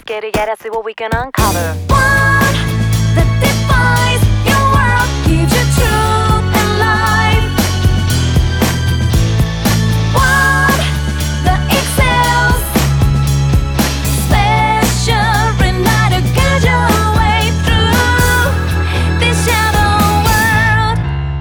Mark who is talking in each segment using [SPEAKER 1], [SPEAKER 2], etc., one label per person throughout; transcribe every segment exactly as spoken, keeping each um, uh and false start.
[SPEAKER 1] let's get it, yeah, let's see what we can uncover.
[SPEAKER 2] One that defines your world, gives you truth and life. One that excels, special, reminder, guide your way through this shadow world.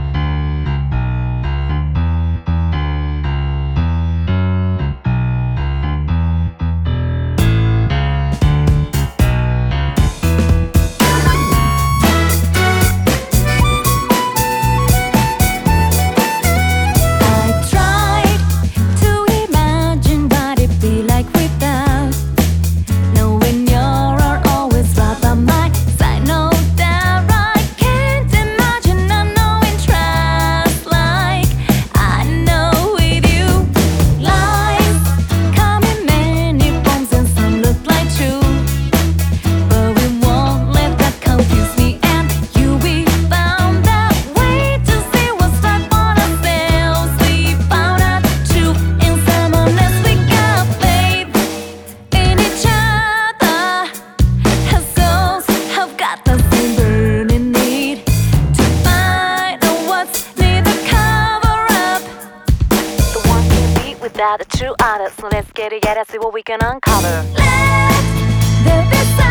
[SPEAKER 2] I tried to imagine what it'd be like without knowing you're always right by my side. No doubt I can't imagine unknowing trust like I know with you. Lies come in many forms and some look like truth, but we won't let that confuse me and you. We found that way to see what's right for ourselves. We found out truth in someone else. We got faith in each other. Our souls have got the same burning need to find out what's near the cover up.
[SPEAKER 1] The one can be without the two others, so let's get it, yeah, let's see what we can uncover.
[SPEAKER 2] Let there be